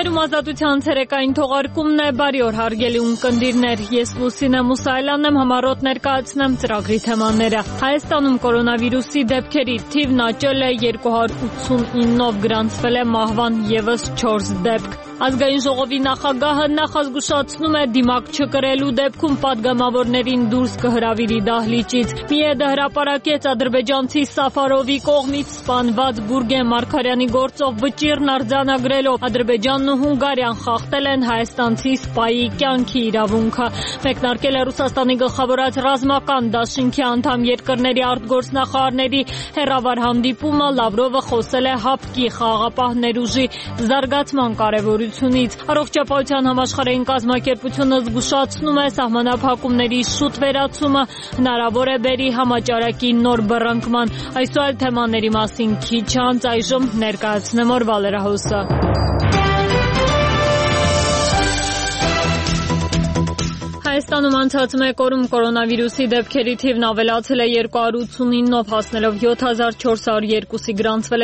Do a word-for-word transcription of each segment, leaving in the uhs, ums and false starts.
Եթերում ազատության ցերեկային թողարկումն է, բարի օր հարգելի ունկնդիրներ, ես Լուսինե Մուսայելյանն եմ, համառոտ ներկայացնեմ ծրագրի թեմաները։ Հայաստանում կորոնավիրուսի դեպքերի թիվն աճել է երկու հարյուր ութսունինով, գրանցվել է մահվան ևս չորս դեպք։ Ազգային ժողովի նախագահը նախազգուշացնում է դիմակ չկրելու դեպքում պատգամավորներին դուրս կհրավիրի դահլիճից։ Միեդը հրապարակեց ադրբեջանցի Սաֆարովի կողմից սպանված Գուրգեն Մարգարյանի գործով վճիռն արձանագրելով Ադրբեջանն ու Հունգարիան խախտել են հայաստանցի սպայի կյանքի իրավունքը։ Մեկնարկել է Ռուսաստանի գլխավորած ռազմական դաշինքի անդամ երկրների արտգործնախարարների հեռավար հանդիպումը, Լավրովը խոսել է ՀԱՊԿ-ի խաղաղապահ ներուժի զարգացման կարևորությունից։ Առողջապահության համաշխարհային կազմակերպությունը զգուշացնում է սահմանափակումների շուտ վերացումը հնարավոր է բերի համաճարակի նոր բռնկման։ Այսօր թեմաների մասին քիչ անց այժմ ներկայացնեմ օրվա լրահոսը։ Հայաստանում անցած մեկ օրում կորոնավիրուսի դեպքերի թիվն ավելացել է երկու հարյուր ութսունինով, հասնելով յոթ հազար չորս հարյուր երկուսի, գրանցվել է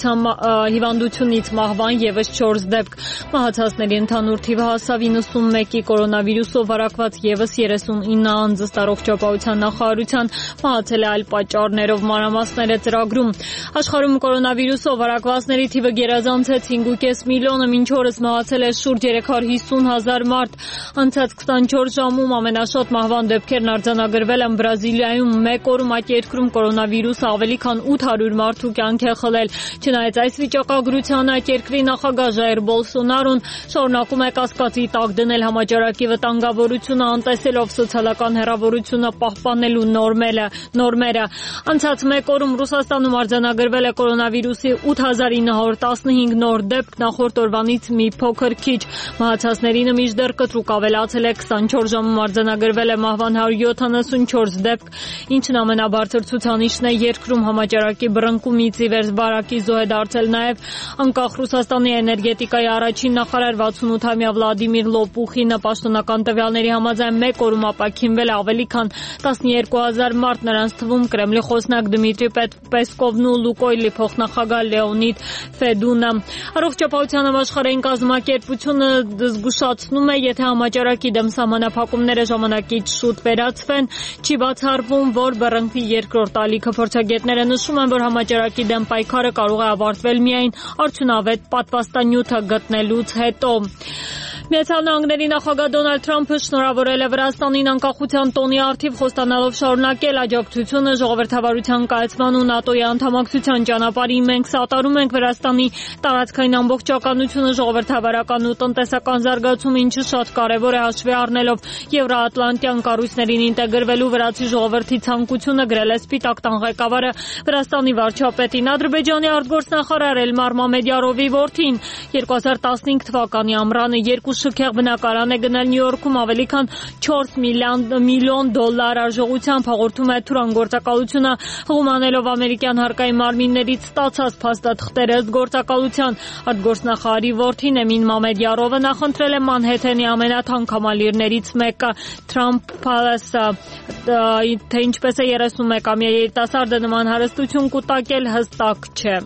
հիվանդությունից մահվան ևս չորս դեպք։ Մահացածների ընդհանուր թիվը հասավ իննսունմեկի, կորոնավիրուսով վարակված ևս երեսունինը անձ, ըստ առողջապահության նախարարության, մահացել է այլ պատճառներով, մանրամասները ծրագրում։ Աշխարհում կորոնավիրուսով վարակվածների թիվը գերազանցեց հինգ ու կես միլիոնը, մինչ օրս մահացել է շուրջ երեք հարյուր հիսուն հազար մարդ։ Անցած քսանչորս ժամում ամենաշատ մահվան դեպքերն արձանագրվել են Բրազիլիայում, մեկ օրում այդ երկրում կորոնավիրուսը ավելի քան ութ հարյուր մարդու կյանք է խլել։ Չնայած այս վիճակագրությանը, այդ երկրի նախագահ Ժայր Բոլսոնարոն շարունակում է կասկածի տակ դնել համաճարակի վտանգավորությունը, անտեսելով սոցիալական հեռավորությունը պահպանելու նորմերը։ Անցած մեկ օրում Ռուսաստանում արձանագրվել է կորոնավիրուսի ութ հազար ինը հարյուր տասնհինգ նոր դեպք, նախորդ օրվանից մի փոքր քիչ։ Մահացածներինը մինչդեռ կտրուկ ավելացել է քսանչորս ժամում արձանագրվել է մահվան հարյուր յոթանասունչորս դեպք, ինչն ամենաբարձր ցուցանիշն է երկրում։ Համաճարակի բռնկումից ի վեր բարակի զոհ է դարձել նաև անկախ Ռուսաստանի էներգետիկայի առաջին նախարար վաթսունութամյա Վլադիմիր Լոպուխինը։ Պաշտոնական տվյալների համաձայն մեկ օրում ապաքինվել է ավելի քան տասնյերկու հազար մարդ, նրանց թվում Կրեմլի խոսնակ Դմիտրի Պեսկովն ու Լուկոյլի փոխնախագահ Լեոնիդ Ֆեդունը։ Առողջապահության համաշխարհային կազմակերպությունը զգուշացնում է, եթե համաճարակի դեմ սահմանափակումները ժամանակից շուտ վերացվեն, չի բացառվում, որ բռնկվի երկրորդ ալիքը։ Փորձագետները նշում են, որ համաճարակի դեմ պայքարը կարող է ավարտվել միայն արդյունավետ պատվաստանյութը գտնելուց հետո։ Միացյալ Նահանգների նախագահ Դոնալդ Թրամփը շնորհավորել է Վրաստանին անկախության տոնի առթիվ, խոստանալով շարունակել աջակցությունը ժողովրդավարության կայացման ու ՆԱՏՕ-ի անդամակցության ճանապարհին։ Մենք սատարում ենք Վրաստանի տարածքային ամբողջականությունը, ժողովրդավարական ու տնտեսական զարգացումը, ինչը շատ կարևոր է հաշվի առնելով եվրոատլանտյան կառույցներին ինտեգրվելու վրացի ժողովրդի ցանկությունը, գրել է Սպիտակ տան ղեկավարը Վրաստանի վարչապետին։ Ադրբեջանի արտգործնախարար Էլմար Մամեդյարովի որդին երկու հազար տասնհինգ թվականի ամռանը երկու շքեղ բնակարան է գնել Նյու Յորքում ավելի քան չորս միլիոն դոլար արժողությամբ, հաղորդում է Թուրան գործակալությունը, հղումանելով ամերիկյան հարկային մարմիններից ստացած փաստաթղթերը։ Ըստ գործակալության արտգործնախարարի որդին Էմին Մամեդյարովը նախընտրել է Մանհեթենի ամենաթանկամալիրներից մեկը Trump Palace-ը, թե ինչպես է երեսունմեկամյա երիտասարդը նման հարստություն կուտակել, հստակ չէ։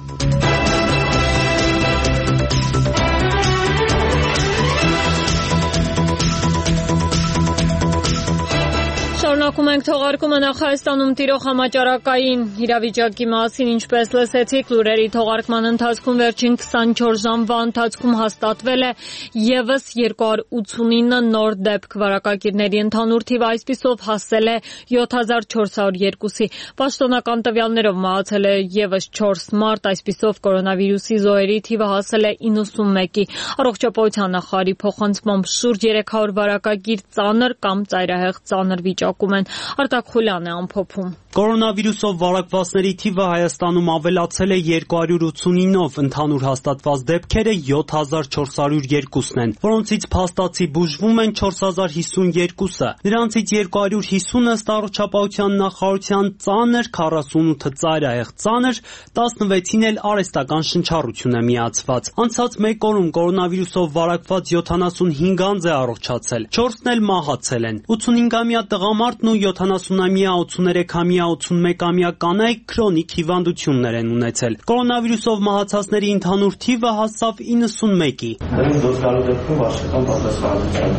Շարունակում ենք թողարկումը նախ Հայաստանում տիրող համաճարակային իրավիճակի մասին, ինչպես լսեցիք լուրերի թողարկման ընթացքում վերջին քսանչորս ժամվա ընթացքում հաստատվել է ևս երկու հարյուր ութսունինը նոր դեպք, վարակագիրների ընդհանուր թիվը այսպիսով հասել է յոթ հազար չորս հարյուր երկուսի։ Պաշտոնական տվյալներով մահացել է ևս չորս մարդ, այսպիսով կորոնավիրուսի զոհերի թիվը հասել է իննսունմեկի։ Առողջապահության նախարարի փոխանցմամբ շուրջ երեք հարյուր վարակագիր ծանր կամ ծայրահեղ ծանր վիճակում են։ Արտակ Խուլյանն է ամփոփում։ Կորոնավիրուսով վարակվածների թիվը Հայաստանում ավելացել է երկու հարյուր ութսունինով, ընդհանուր հաստատված դեպքերը յոթ հազար չորս հարյուր երկուսն են, որոնցից փաստացի բուժվում են չորս հազար հիսուն երկուսը։ Նրանցից երկու հարյուր հիսունը ըստ առողջապահության նախարարության ծանր, քառասունութը ծայրահեղ ծանր, տասնվեցին էլ արհեստական շնչառություն է միացված։ Անցած մեկ օրում կորոնավիրուսով վարակված յոթանասունհինգ անձ է առողջացել, չորսն էլ մահացել են։ ութսունհինգամյա տղամարդն ու յոթանասունամյա ութսուներեքամյա միա ութսունմեկամյա կանայք քրոնիկ հիվանդություններ են ունեցել։ Կորոնավիրուսով մահացածների ընդհանուր թիվը հասավ իննսունմեկի։ Դրանց դոկտորի դեպքում վարչական պատասխանատվության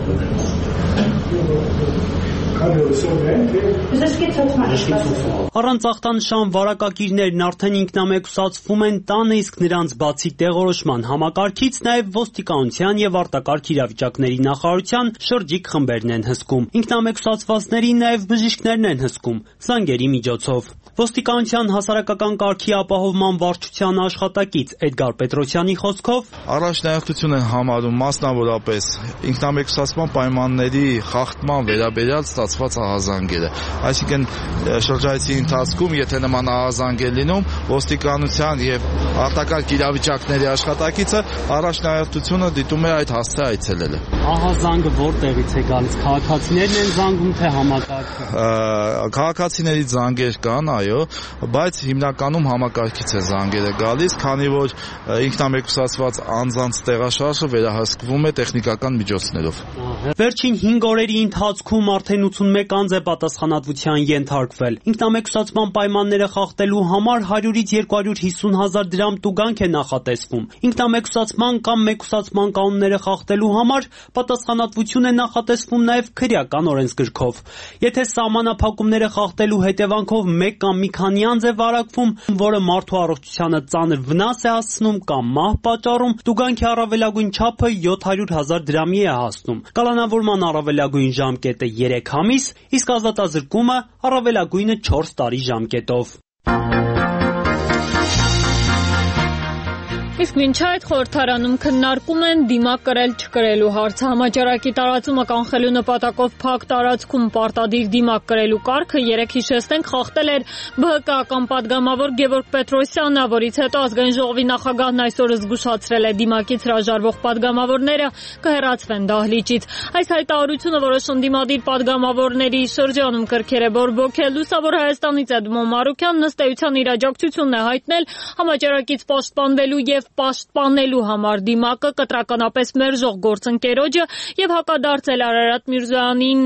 Առանց ախտանշան վարակակիրներն արդեն ինքնամեկուսացվում են տանը, իսկ նրանց բացի տեղորոշման համակարգից նաև ոստիկանության եւ արտակարգ իրավիճակների նախարարության շրջիկ խմբերն են հսկում։ Ինքնամեկուսացվածներին նաև բժիշկներն են հսկում զանգերի միջոցով։ Ոստիկանության հասարակական կարգի ապահովման վարչության աշխատակից Էդգար Պետրոսյանի խոսքով առաջնահերթություն են համարում մասնավորապես ինքնամեկուսացման պայմանների խախտման վերաբերյալ ստացված ահազանգերը։ Այսինքն շրջայցի ընթացքում, եթե նման ահազանգ է լինում, ոստիկանության եւ արտակարգ իրավիճակների աշխատակիցը առաջնահերթությունը դիտում է այդ հասցե այցելելը։ Ահազանգը որտեղից է գալիս, քաղաքացիներն են զանգում թե համակարգը։ Քաղաքացիների զանգեր կան, այո, բայց հիմնականում համակարգից է զանգերը գալիս, քանի որ ինքնամեկուսացված անձանց տեղաշարժը վերահսկվում է տեխնիկական միջոցներով։ Վերջին հինգ օրերի ընթացքում արդեն ութսունմեկ անձ է պատասխանատվության ենթարկվել։ Ինքնամեկուսացման պայմանները խախտելու համար հարյուրից երկու հարյուր հիսուն հազար դրամ տուգանք է նախատեսվում։ Ինքնամեկուսացման կամ մեկուսացման կանոնները խախտելու համար պատասխանատվություն է նախատեսվում նաև քրեական օրենսգրքով։ Եթե սահմանափակումները խախտելու հետևանքով մեկ կամ մի քանի անձ է վարակվում, որը մարդու առողջությանը ծանր վնաս է հասցնում կամ մահ պատճառում, տուգանքի առավելագույն չափը յոթ հարյուր հազար դրամի է հասնում։ Կալանավորման առավելագույն ժամկետը երեք ամիս, իսկ ազատազրկումը առավելագույնը չորս տարի ժամկետով։ Իսկ մինչ այդ խորհրդարանում քննարկում են դիմակ կրել չկրելու հարցը։ Համաճարակի տարածումը կանխելու նպատակով փակ տարածքում պարտադիր դիմակ կրելու կարգը երեք հիշեցնենք խախտել էր ԲՀԿ-ական падգամավոր Գևորգ Պետրոսյանը, որից հետո ազգային ժողովի նախագահն այսօր զգուշացրել է դիմակից հրաժարվող падգամավորները կհեռացվեն դահլիճից։ Այս հայտարարությունը, որը ընդդիմադիր падգամավորների շրջանում կրքեր է բորբոքել, Լուսավոր Հայաստանից Էդմոն Մարուկյանն ըստ էության իր աջակցությունն է հայտնել համաճարակից պաշտպանվելու եւ պաշտպանելու համար դիմակը կտրականապես մերժող գործընկերոջը եւ հակադարձել Արարատ Միրզոյանին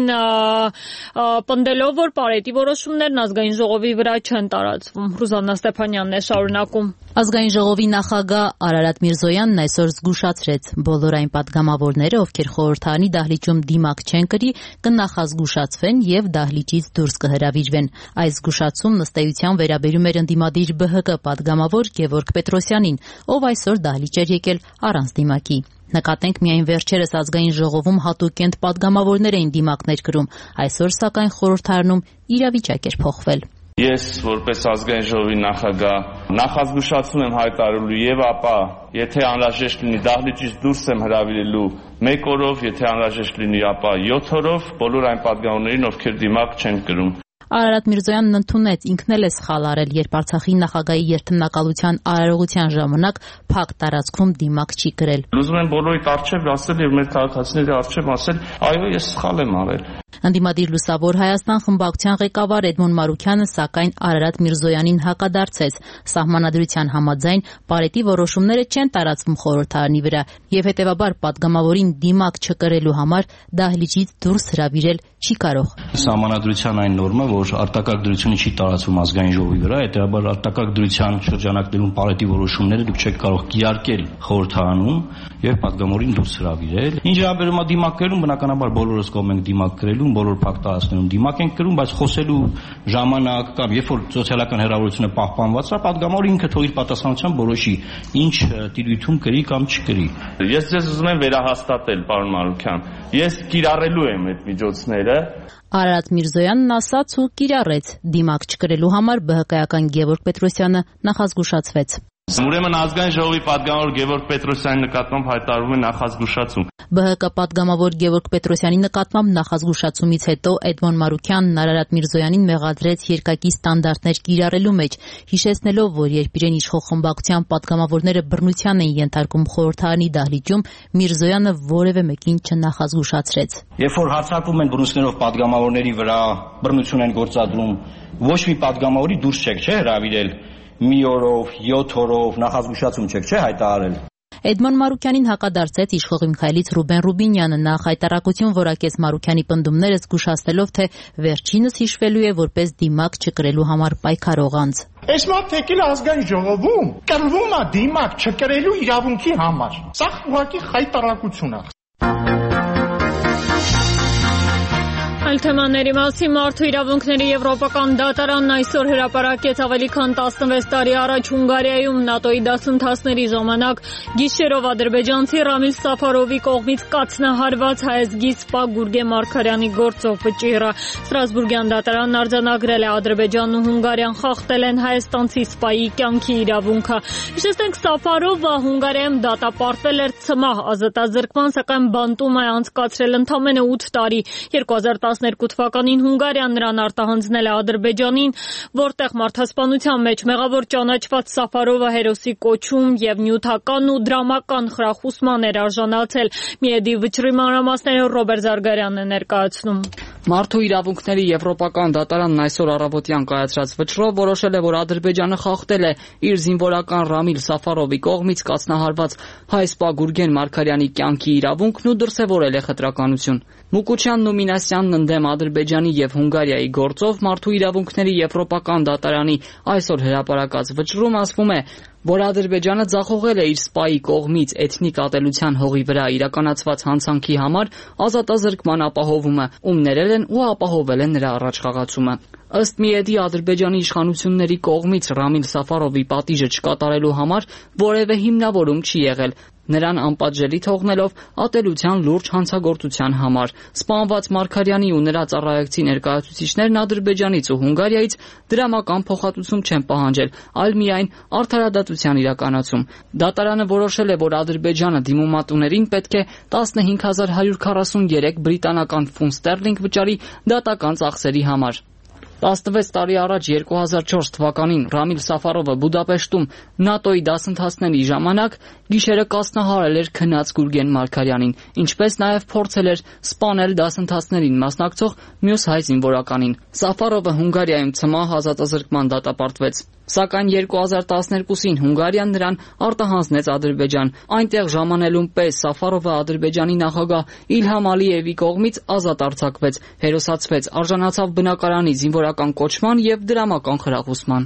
պնդելով, որ Պարետի որոշումներն ազգային ժողովի վրա չեն տարածվում։ Ռուզաննա Ստեփանյանն է շարունակում։ Ազգային ժողովի նախագահ Արարատ Միրզոյանն այսօր զգուշացրեց բոլոր այն падգամավորները, ովքեր խորհրդարանի դահլիճում դիմակ չեն կրի, կնախազգուշացվեն եւ դահլիճից դուրս կհրավիրվեն։ Այս զգուշացումն ըստ էության վերաբերում էր ընդդիմադիր ԲՀԿ падգամավոր Գևորգ Պետրոսյանին, ով այսօր դահլիճ էր եկել առանց դիմակի։ Նկատենք միայն վերջերս ազգային ժողովում հատուկենտ падգամավորներ էին դիմակներ կրում, այսօր սակայն խորհրդարանում իրավիճակ էր փոխվել։ Ես որպես ազգային ժողովի նախագահ նախազգուշացում եմ հայտարարելու եւ ապա եթե անհրաժեշտ լինի դահլիճից դուրս եմ հրավիրելու մեկ օրով, եթե անհրաժեշտ լինի ապա յոթ օրով բոլոր այն падգամավորներին, ովքեր դիմակ չեն կրում։ Արարատ Միրզոյանն ընդունեց, ինքն էլ է սխալ արել, երբ Արցախի նախագահի երթմնակալության արարողության ժամանակ փակ տարածքում դիմակ չի կրել։ Ուզում եմ բոլորիդ առջև ասել եւ մեր քաղաքացիների առջև ասել, այո, ես սխալ եմ արել։ Ընդդիմադիր Լուսավոր Հայաստան խմբակցության ղեկավար Էդմոն Մարուկյանը սակայն Արարատ Միրզոյանին հակադարձեց։ Սահմանադրության համաձայն Պարետի որոշումները չեն տարածվում խորհրդարանի վրա եւ հետեւաբար падգամավորին դիմակ չկրելու համար դահլիճից դուրս հրավիրել չի կարող։ Սահմանադրության այն նորմը, որ արտակարգ դրությունը չի տարածվում ազգային ժողովի վրա, հետեւաբար արտակարգ դրության շրջանակներում Պարետի որոշումները դուք չեք կարող կիրարկել խորհրդարանում եւ падգամավորին դուրս հրավիրել։ Ինչ վերաբերում է դիմակերում, բնականաբար բոլորս կողմ ենք դիմակ կրելու, բոլոր փակ տարածքներում դիմակ ենք կրում, բայց խոսելու ժամանակ կամ երբ որ սոցիալական հեռավորությունը պահպանված է, падգամավորը ինքը թող իր պատասխանությամբ որոշի ինչ տիրույթում կրի կամ չկրի։ Ես ձեզ ուզում եմ վերահաստատել, պարոն Մարուկյան, ես կիրառելու եմ այդ միջոցները։ Արարատ Միրզոյանն ասաց ու կիրառեց դիմակ չկրելու համար ԲՀԿ-ական Գևորգ Պետրոսյանը նախազգուշացվեց։ Ուրեմն ազգային ժողովի падգամավոր Գևորգ Պետրոսյանի նկատմամբ հայտարարվում է նախազգուշացում։ ԲՀԿ падգամավոր Գևորգ Պետրոսյանի նկատմամբ նախազգուշացումից հետո Էդմոն Մարուկյանն Արարատ Միրզոյանին մեղադրեց երկակի ստանդարտներ կիրառելու մեջ, հիշեցնելով, որ երբ իրեն իշխող խմբակցության падգամավորները բռնության էին ենթարկում խորհրդարանի դահլիճում, Միրզոյանը որևէ մեկին չնախազգուշացրեց։ Երբ որ հարձակվում են բռնություններով падգամավորների վրա, բռնություն են գործադրում, ոչ մի падգամավորի դուրս չեք, չէ՞, հրավիրել մի օրով, յոթ օրով նախազգուշացում չեք, չէ՞ հայտարարել։ Էդմոն Մարուկյանին հակադարձեց իշխող Միքայելից Ռուբեն Ռուբինյանը, նա հայտարարություն որակեց Մարուկյանի պնդումները զգուշացնելով, թե վերջինս հիշվելու է որպես դիմակ չկրելու համար պայքարող անձ։ Այս մարդ եկել ազգային ժողովում կռվում է դիմակ չկրելու իրավունքի համար։ Սա ուղղակի հայտարարություն է։ Այլ թեմաների մասին մարդու իրավունքների եվրոպական դատարանն այսօր հրապարակեց ավելի քան տասնվեց տարի առաջ Հունգարիայում ՆԱՏՕ-ի դասընթացների ժամանակ գիշերով ադրբեջանցի Ռամիլ Սաֆարովի կողմից կաթնահարված հայազգի Սպա Գուրգեն Մարգարյանի գործով վճիռը։ Ստրասբուրգյան դատարանն արձանագրել է Ադրբեջանն ու Հունգարիան խախտել են հայաստանցի Սպայի կյանքի իրավունքը։ Հիշեցնենք, Սաֆարովը Հունգարիայում դատապարտվել էր ցմահ ազատազրկման, սակայն բանտում է անցկացրել ընդամենը ութ տարի։ երկու հազար տասներկու թվականին Հունգարիան նրան արտահանձնել է Ադրբեջանին, որտեղ մարդասպանության մեջ մեղավոր ճանաչված Սաֆարովը հերոսի կոչում եւ նյութական ու դրամական խրախուսման էր արժանացել։ Միեդի վճռի մանրամասները Ռոբերտ Զարգարյանն է ներկայացնում։ Մարդու իրավունքների եվրոպական դատարանն այսօր առավոտյան կայացրած վճռով որոշել է, որ Ադրբեջանը խախտել է իր զինվորական Ռամիլ Սաֆարովի կողմից կազմահարված հայ Սպա Գուրգեն Մարգարյանի կյանքի իրավունքն ու դրսևորել է խտրականություն։ Մուկուչյանն ու Մինասյանն ընդդեմ Ադրբեջանի եւ Հունգարիայի գործով մարդու իրավունքների եվրոպական դատարանի այսօր հրապարակած վճռում ասվում է, որ Ադրբեջանը ձախողել է իր Սպայի կողմից էթնիկ ատելության հողի վրա իրականացված հանցանքի համար ազատազրկման ապահովումը, ում ներել են ու ապահովել են նրա առաջխաղացումը։ Ըստ Միեդի Ադրբեջանի իշխանությունների կողմից Ռամիլ Սաֆարովի պատիժը չկատարելու համար որևէ հիմնավորում չի եղել, նրան անպատժելի թողնելով ատելության լուրջ հանցագործության համար։ Սպանված Մարգարյանի ու նրա ծառայողի ներկայացուցիչներն Ադրբեջանից ու Հունգարիայից դրամական փոխհատուցում չեն պահանջել, այլ միայն արդարադատության իրականացում։ Դատարանը որոշել է, որ Ադրբեջանը դիմումատուներին պետք է տասնհինգ հազար հարյուր քառասուններեք բրիտանական ֆունտ ստերլինգ վճարի դատական ծախսերի համար։ տասնվեց տարի առաջ երկու հազար չորս թվականին Ռամիլ Սաֆարովը Բուդապեշտում ՆԱՏՕ-ի դասընթացների ժամանակ գիշերը կասնահարել էր քնած Գուրգեն Մարգարյանին, ինչպես նաև փորձել էր սպանել դասընթացներին մասնակցող մյուս հայ զինվորականին։ Սաֆարովը Հունգարիայում ցմահ ազատազրկման դատապարտվեց, սակայն երկու հազար տասներկուսին Հունգարիան նրան արտահանձնեց Ադրբեջան։ Այնտեղ ժամանելուն պես Սաֆարովը Ադրբեջանի նախագահ Իլհամ Ալիևի կողմից ազատ արձակվեց, հերոսացվեց, արժանացավ բնակարանի զինվորական կոչման եւ դրամական խրախուսման։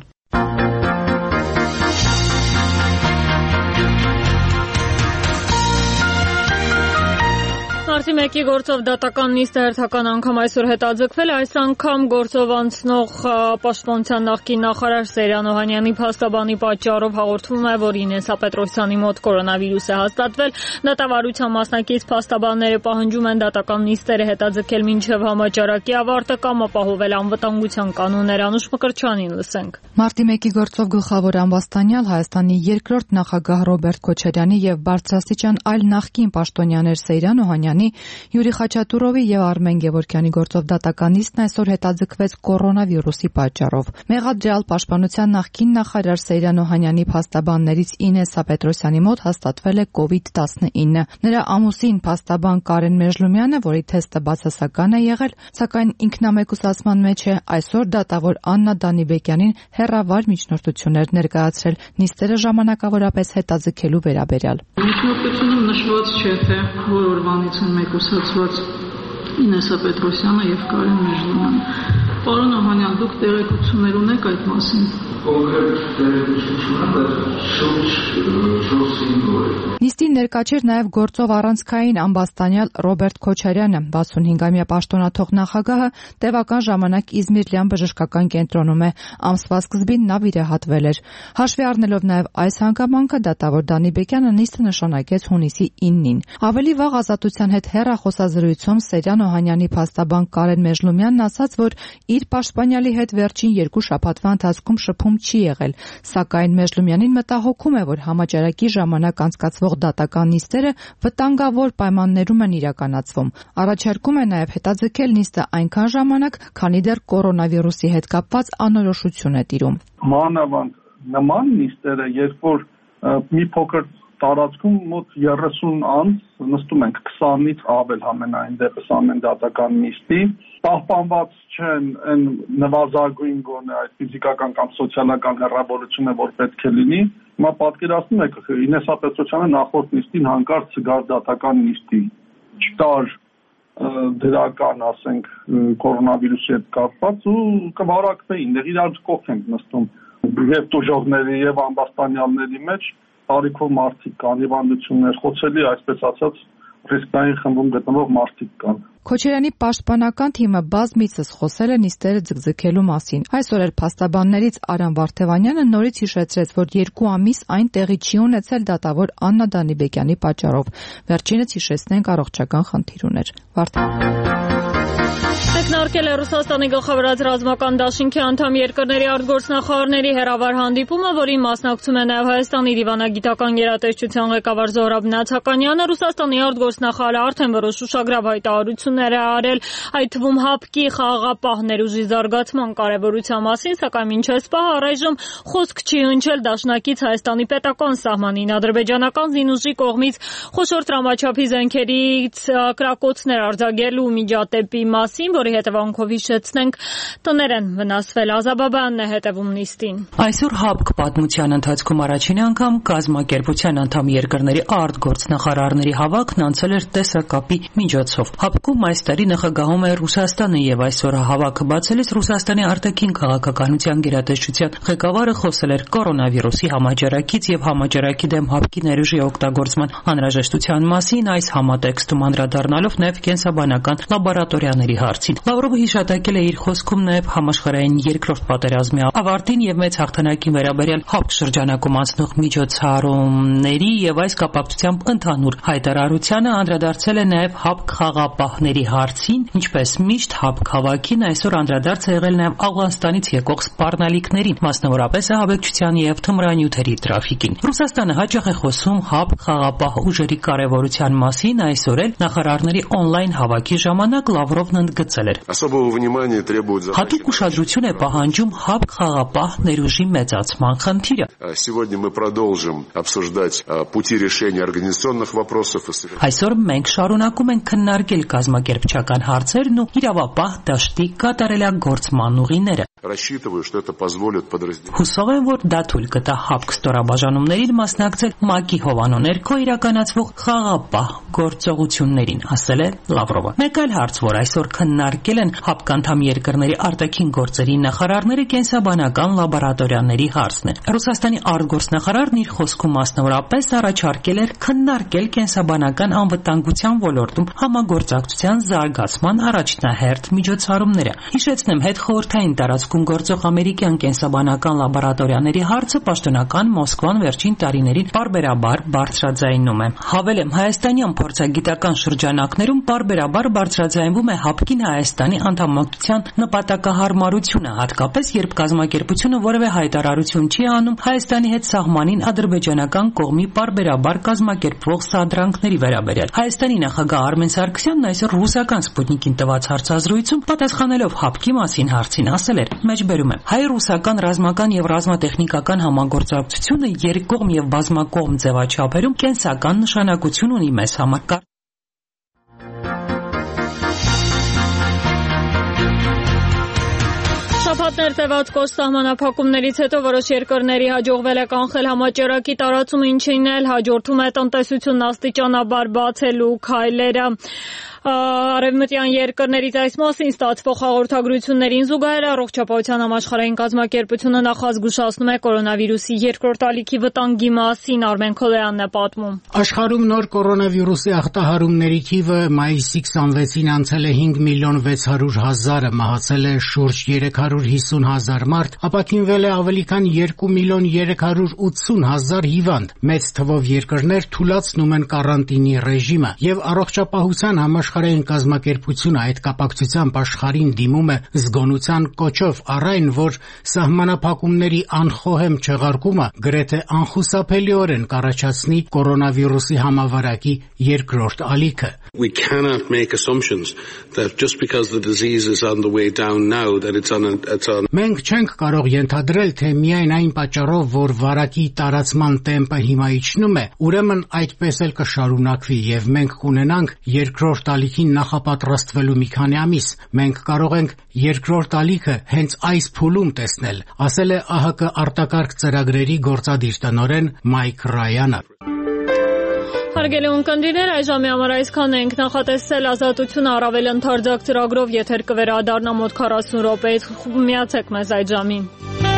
Մարտի մեկի գործով դատական նիստը հերթական անգամ այսօր հետաձգվել է, այս անգամ գործով անցնող պաշտպանության նախկին նախարար Սեյրան Օհանյանի փաստաբանի պատճառով հաղորդվում է, որ Ինեսա Պետրոսյանի մոտ կորոնավիրուս է հաստատվել։ Դատավարության մասնակից փաստաբանները պահանջում են դատական նիստերը հետաձգել մինչև համաճարակի ավարտը կամ ապահովել անվտանգության կանոններ։ Անուշ Մկրտչյանին լսենք։ Մարտի մեկի գործով գլխավոր ամբաստանյալ Հայաստանի երկրորդ նախագահ Ռոբերտ Քոչարյանի եւ բարձրաստիճան այլ նախկին պաշտոնյաներ Սեյրան Օհանյանի, Յուրի Խաչատուրովի եւ Արմեն Գևորգյանի գործով դատական նիստն այսօր հետաձգվեց կորոնավիրուսի պատճառով։ Մեղադրյալ պաշտպանության նախկին նախարար Սեյրան Օհանյանի փաստաբաններից Ինեսա Պետրոսյանի մոտ հաստատվել է կովիդ տասնինը։ Նրա ամուսին փաստաբան Կարեն Մեժլումյանը, որի թեստը բացասական է եղել, սակայն ինքնամեկուսացման մեջ է, այսօր դատավոր Աննա Դանիբեկյանին հեռավար միջնորդություններ ներկայացրել նիստերը ժամանակավորապես հետաձգելու վերաբերյալ։ Միջնորդությունում նշված չէ, թե որ օրվանից են մեկուսացված Ինեսա Պետրոսյանը եւ Կարեն Մեժլումյանը։ Պարոն Օհանյան, դուք տեղեկություններ ունեք այդ մասին։ Կոնկրետ տեղեկություն, բայց շուրջ չորս-հինգ օր։ Նիստին ներկա չէր նաև գործով առանցքային ամբաստանյալ Ռոբերտ Քոչարյանը, վաթսունհինգամյա պաշտոնաթող նախագահը տևական ժամանակ Իզմիր-Լյան բժշկական կենտրոնում է, ամսվա սկզբին նա վիրահատվել էր։ Հաշվի առնելով նաև այս հանգամանքը, դատավոր Դանիբեկյանը նիստը նշանակեց հունիսի իննին։ Ավելի վաղ Ազատության հետ հեռախոսազրույցում Սեյրան Օհանյանի փաստաբան Կարեն Մեժլումյանն ասաց, որ իր պաշտպանյալի հետ վերջին երկու շաբաթվա ընթացքում շփում չի եղել, սակայն Մեժլումյանին մտահոգում է, որ համաճարակի ժամանակ անցկացվող դատական նիստերը վտանգավոր պայմաններում են իրականացվում։ Առաջարկում է նաև հետաձգել նիստը այնքան ժամանակ, քանի դեռ կորոնավիրուսի հետ կապված անորոշություն է տիրում։ Մանավանդ նման նիստերը, երբ որ մի փոքր տարածքում մոտ երեսուն անց նստում ենք քսանից ավել համենայն դեպս ամեն դատական նիստի, պահպանված չեն այն նվազագույն գոնե այդ ֆիզիկական կամ սոցիալական հեռավորությունը, որ պետք է լինի։ Հիմա պատկերացնում եք Ինեսա Պետրոսյանը նախորդ նիստին հանկարծ ցգար դատական նիստի չտար դրական, ասենք, կորոնավիրուսի հետ կապված ու կվարակվեին, դեռ իրար կողք ենք նստում եւ տուժողների եւ ամբաստանյալների մեջ տարիքով մարդիկ կան, հիվանդություններ, խոցելի, այսպես ասած, ռիսկային խմբում գտնվող մարդիկ կան։ Քոչարյանի պաշտպանական թիմը բազմիցս խոսել է նիստերը ձգձգելու մասին։ Այսօր էլ փաստաբաններից Արամ Վարդևանյանը նորից հիշեցրեց, որ երկու ամիս այն տեղի չի ունեցել դատավոր Աննա Դանիբեկյանի պատճառով։ Վերջինս հիշեցնենք առողջական խնդիր ուներ։ Վարդևանյան Մեկնարկել է Ռուսաստանի գլխավորած ռազմական դաշինքի անդամ երկրների արտգործնախարարների հերավար հանդիպումը, որին մասնակցում է նաև Հայաստանի դիվանագիտական գերատեսչության ղեկավար Զոհրաբ Նացականյանը։ Ռուսաստանի արտգործնախարարը արդեն որոշ ուշագրավ հայտարարություններ է արել, այդ թվում ՀԱՊԿ-ի խաղաղապահ ներուժի զարգացման կարևորության մասին, սակայն մինչ այս պահը առայժմ խոսք չի հնչել դաշնակից Հայաստանի պետական սահմանին։ Ադրբեջանական զինուժի կողմից խոշոր տրամաչափի զենքերից կրակոցներ արձակելու միջադեպի մասին, որի հետևանքով հիշեցնենք տներ են վնասվել։ Ազաբաբյանն է հետևում նիստին։ Այսօր ՀԱՊԿ պատմության ընթացքում առաջին անգամ կազմակերպության անդամ երկրների արտգործնախարարների հավաքն անցել էր տեսակապի միջոցով։ ՀԱՊԿ-ում այս տարի նախագահում է Ռուսաստանը եւ այսօր հավաքը բացելիս Ռուսաստանի արտաքին քաղաքականության գերատեսչության ղեկավարը խոսել էր կորոնավիրուսի համաճարակից եւ համաճարակի դեմ ՀԱՊԿ-ի ներուժի օգտագործման անհրաժեշտության մասին, այս համատեքստում անդրադառնալով նաեւ կենսաբանական լաբորատորիաների հարցին։ Լավրովը հիշատակել է իր խոսքում նաև համաշխարհային երկրորդ պատերազմի ավարտին եւ մեծ հաղթանակին վերաբերյալ ՀԱՊԿ շրջանակում անցնող միջոցառումների եւ այս կապակցությամբ ընդհանուր հայտարարությանը, անդրադարձել է նաև ՀԱՊԿ խաղապահների հարցին, ինչպես միշտ ՀԱՊԿ հավաքին այսօր անդրադարձ է եղել նաև Աֆղանստանից եկող սպառնալիքներին, մասնավորապես ահաբեկչության եւ թմրանյութերի տրաֆիկին։ Ռուսաստանը հաճախ է խոսում ՀԱՊԿ խաղապահ ուժերի կարեւորության մասին, այսօր էլ նախարարների օնլայն հավաքի ժամանակ Լավրովն ընդգծել էր. Հատուկ ուշադրություն է պահանջում ՀԱՊԿ խաղապահ ներուժի մեծացման խնդիրը։ Այսօր մենք շարունակում ենք քննարկել կազմակերպչական հարցերն ու իրավապահ դաշտի կատարելագործման ուղիները։ Հուսով եմ, որ դա թույլ կտա ՀԱՊԿ ստորաբաժանումներին մասնակցել ՄԱԿ-ի հովանու ներքո իրականացվող խաղապահ գործողություններին, ասել է Լավրովը։ Մեկ այլ հարց, որ այսօր քննարկել են ՀԱՊԿ անդամ երկրների արտաքին գործերի նախարարները, կենսաբանական լաբորատորիաների հարցն է։ Ռուսաստանի արտգործնախարարն իր խոսքում մասնավորապես առաջարկել էր քննարկել կենսաբանական անվտանգության ոլորտում համագործակցության զարգացման առաջնահերթ միջոցառումները։ Հիշեցնեմ, հետխորհրդային տարածքում գործող ամերիկյան կենսաբանական լաբորատորիաների հարցը պաշտոնական Մոսկվան վերջին տարիներին պարբերաբար բարձրաձայնում է։ Հավելեմ, հայաստանյան փորձագիտական շրջանակներում պարբերաբար բարձրաձայնվում է ՀԱՊԿ-ին Հայաստանի անդամակցության նպատակահարմարությունը, հատկապես երբ կազմակերպությունը որևէ հայտարարություն չի անում Հայաստանի հետ սահմանին ադրբեջանական կողմի պարբերաբար կազմակերպվող սադրանքների վերաբերյալ։ Հայաստանի նախագահ Արմեն Սարգսյանն այսօր ռուսական Սպուտնիկին տված հարցազրույցում պատասխանելով ՀԱՊԿ-ի մասին հարցին ասել էր. «Մեջբերում եմ, հայ-ռուսական ռազմական եւ ռազմատեխնիկական համագործակցությունը երկկողմ եւ բազմակողմ ձևաչափերում կենսական նշանակություն ունի մեզ համար»։ Շաբաթներ տևած կոշտ սահմանափակումներից հետո որոշ երկրների հաջողվել է կանխել համաճարակի տարածումը, ինչին էլ հաջորդում է տնտեսությունն աստիճանաբար բացելու քայլերը։ Արևմտյան երկրներից այս մասին ստացվող հաղորդագրություններին զուգահեռ առողջապահության համաշխարհային կազմակերպությունը նախազգուշացնում է կորոնավիրուսի երկրորդ ալիքի վտանգի մասին։ Արմեն Քոլոյանն է պատմում։ Աշխարհում նոր կորոնավիրուսի ախտահարումների թիվը մայիսի քսանվեցին անցել է հինգ միլիոն վեց հարյուր հազարը, մահացել է շուրջ երեք հարյուր հիսուն հազար մարդ, ապաքինվել է ավելի քան երկու միլիոն երեք հարյուր ութսուն հազար հիվանդ։ Մեծ թվով երկրներ թուլացնում են կարանտինի ռեժիմը եւ առողջապահության համաշխարհային համաշխարհային կազմակերպությունը այդ կապակցությամբ աշխարհին դիմում է զգոնության կոչով առ այն, որ սահմանափակումների անխոհեմ չեղարկումը գրեթե անխուսափելիորեն կառաջացնի կորոնավիրուսի համավարակի երկրորդ ալիքը։ We cannot make assumptions that just because the disease is on the way down now that it's on a, it's on Մենք չենք կարող ենթադրել, թե միայն այն պատճառով, որ վարակի տարածման տեմպը հիմա իջնում է, ուրեմն այդպես էլ կշարունակվի եւ մենք կունենանք երկրորդ ալիքին նախապատրաստվելու մի քանի ամիս։ Մենք կարող ենք երկրորդ ալիքը հենց այս փուլում տեսնել, ասել է ԱՀԿ արտակարգ ծրագրերի գործադիր տնօրեն Մայք Ռայանը։ Հարգելի ունկնդիրներ, այժմի համար այսքան ենք նախատեսել ազատությունը առավել ընդարձակ ծրագրով եթեր կվերադառնա մոտ քառասուն րոպեից, միացեք մեզ այդ ժամին։